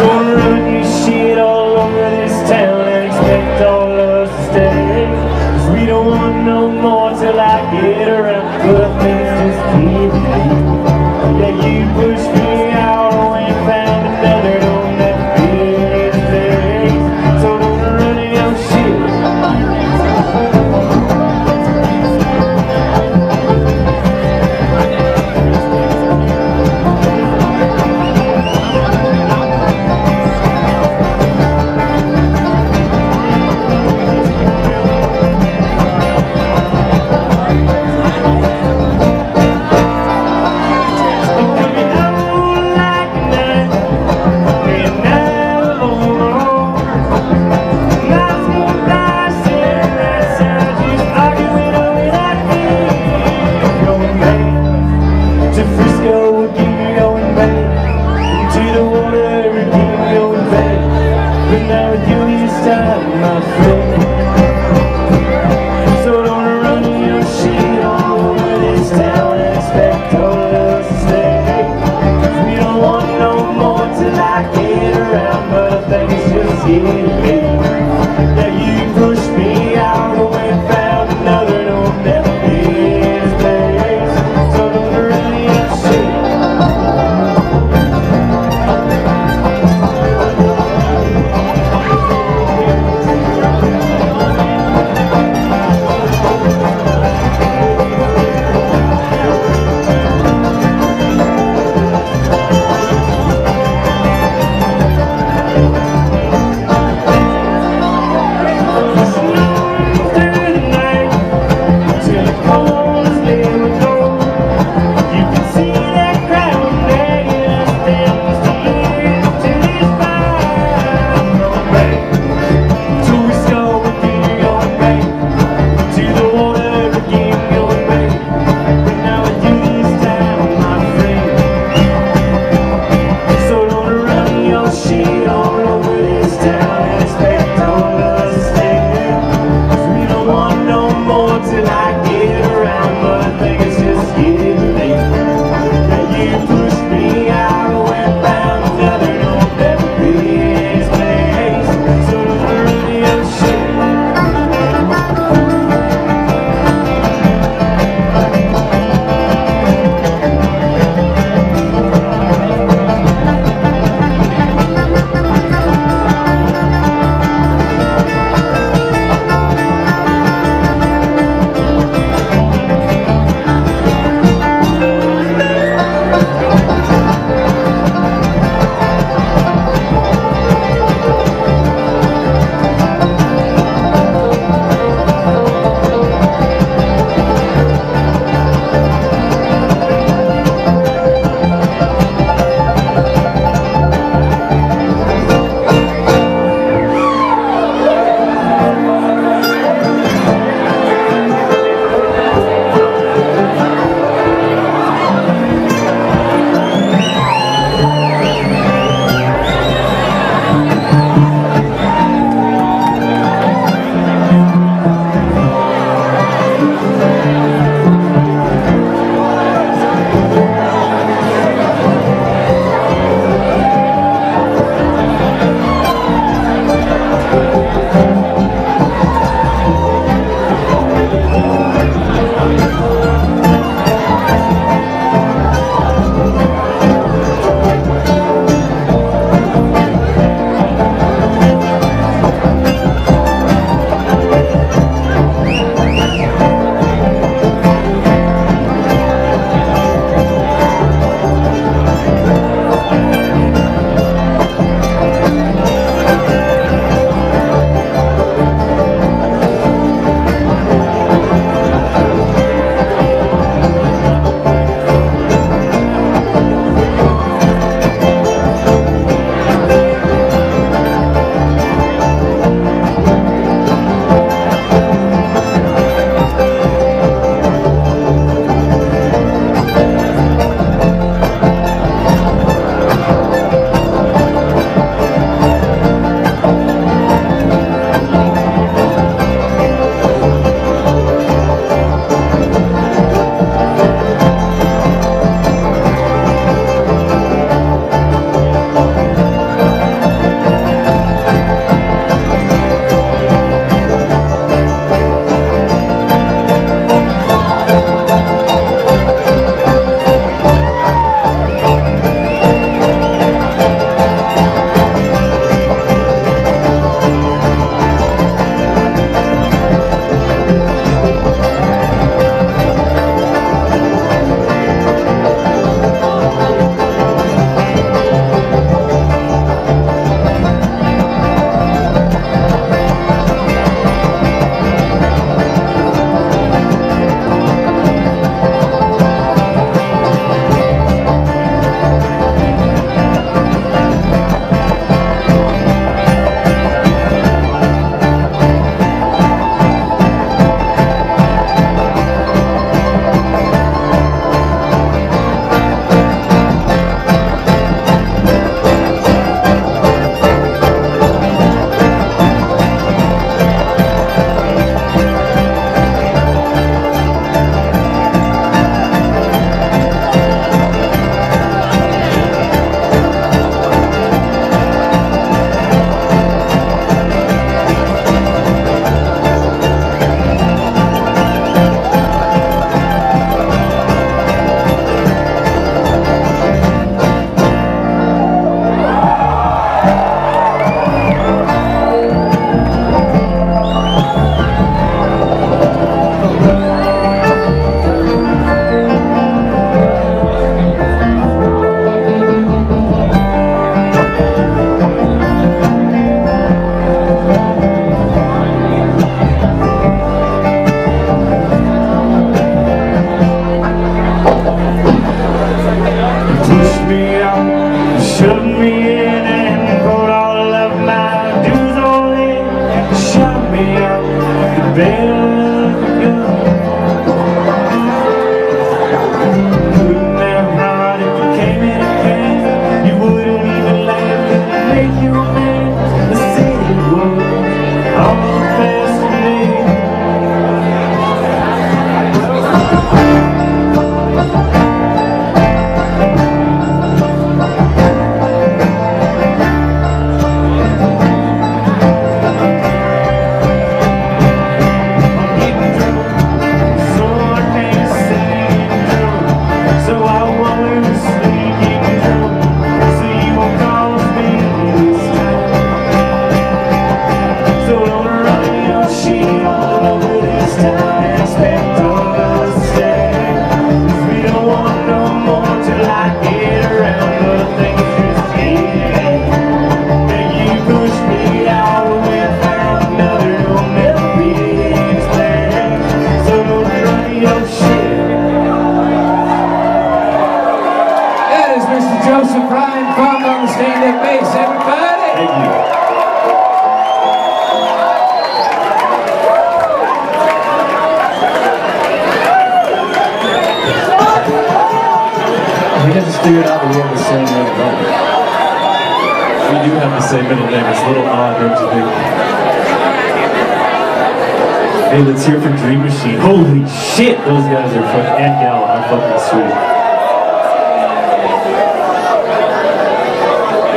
Gonna run your shit all over this town and expect all of us to stay. 'Cause we don't want no more till I get around. But things just keep me. Yeah, you pushed me out and found another. Don't let fear face. So don't run your shit. of Brian Funk on the stand-up bass, everybody! Thank you. We just figured out that we have the same name. We do have the same middle name. It's a little odd, don't you think? Hey, let's hear for Dream Machine. Holy shit, those guys are fucking, and gal are fucking sweet.